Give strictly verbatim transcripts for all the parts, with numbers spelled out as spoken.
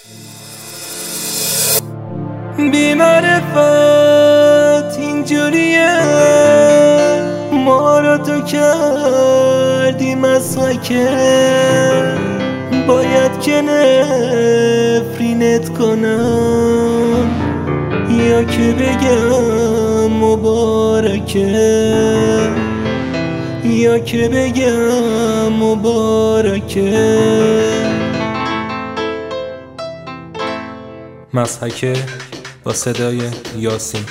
بی معرفت اینجوریه، ما رو تو کردی مسخره، باید که نفرینت کنم یا که بگم مبارکه، یا که بگم مبارکه. مضحکه با صدای یاسین.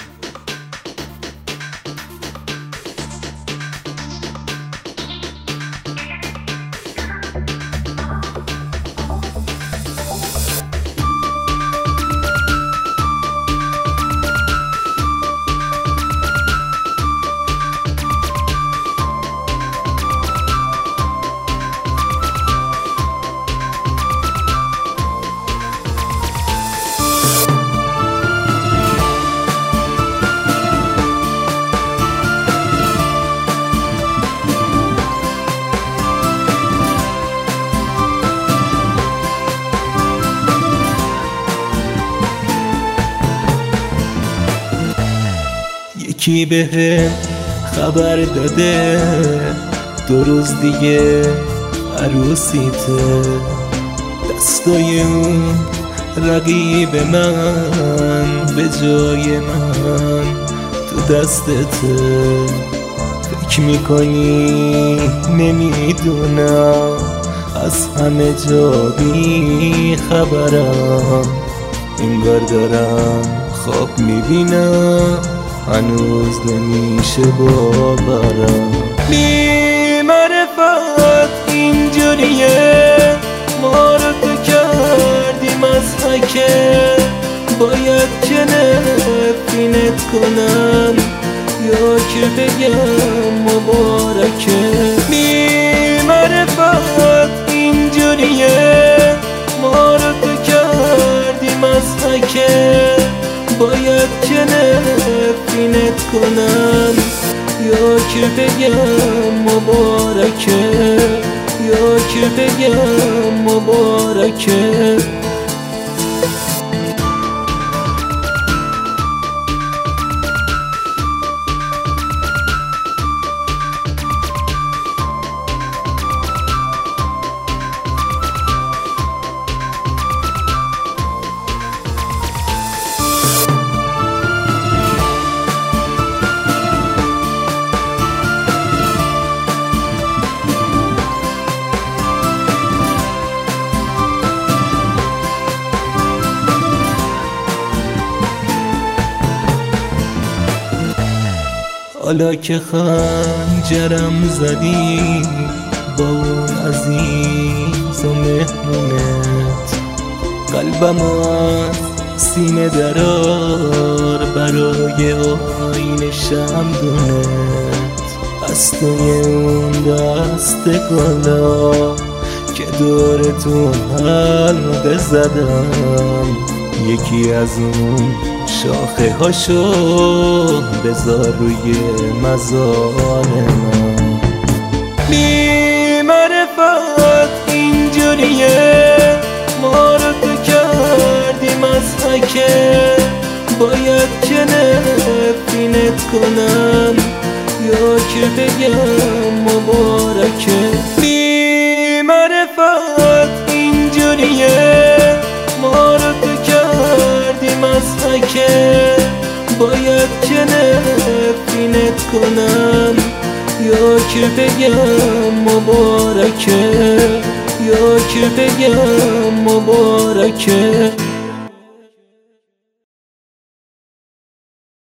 یکی به خبر داده دو روز دیگه عروسیته، دستای اون رقیب من به جای من تو دستته. فکر میکنی نمیدونم از همه جا بی خبرم، انگار دارم خواب میبینم هنوز نمیشه باورم. بی معرفت اینجوریه، ما رو تو کردی مسخره، باید که نفرینت کنم یا که بگم مبارکه. بی معرفت اینجوریه، ما رو تو کردی مسخره، باید که نفرینت کنم یا که بگم مبارکه، یا که بگم مبارکه. حالا که خنجرم زدی با اون عزیز و مهمونت، قلبم از سینه درار برای آین شمدونت. از توی اون دست گلا که دورتون حلقه زدم، یکی از اون شاخه هاشو بذار روی مزار من. بی معرفت اینجوریه، ما رو تو کردی مسخره، باید که نفرینت کنم یا که بگم مبارکه. بی معرفت اینجوریه، ما رو تو کردی مسخره، باید که نفرینت کنم یا که بگم مبارکه، یا که بگم مبارکه.